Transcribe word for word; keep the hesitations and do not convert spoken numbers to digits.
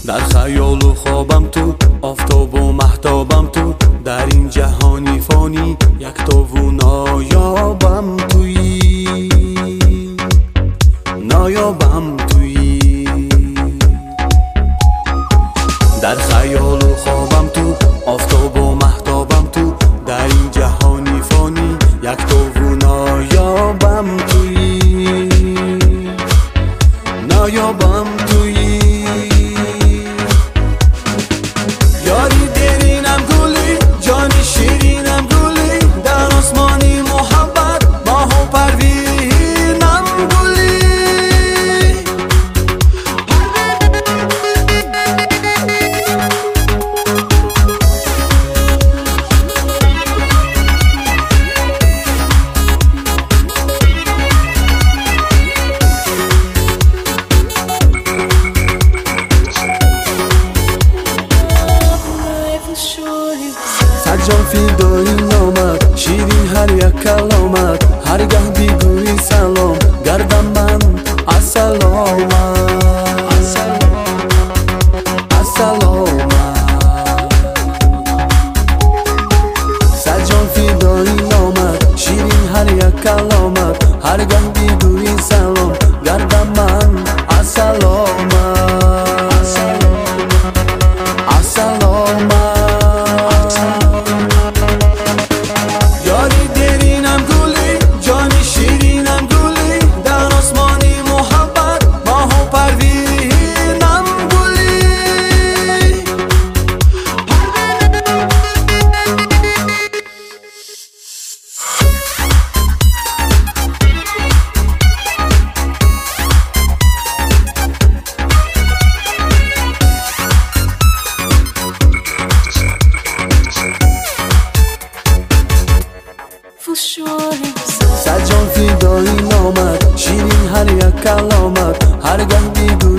در خیال و خوابم تو، آفتاب و مهتابم تو، در این جهانی فانی یک تو و نایابم تویی، نایابم تویی. در خیال و خوابم تو، آفتاب و مهتابم تو، در این جهانی فانی یک تو و نایابم تویی، نایابم تویی. یاری درینم گلی، جانی شیرینم گلی، در آسمانی محبت ماه و پروینم گلی. سجان فیدایی نامت، شیرین هر یک کلامت، هرگه بیگویی سلام گردم من از سلامت، از سلامت. سجان فیدایی نامت، شیرین هر یک کلامت، هرگه بیگویی سلام گردم من از سلامت، از سلامت. سجان فیدایی نامت، شیرین هر یک کلامت، هرگه بیگویی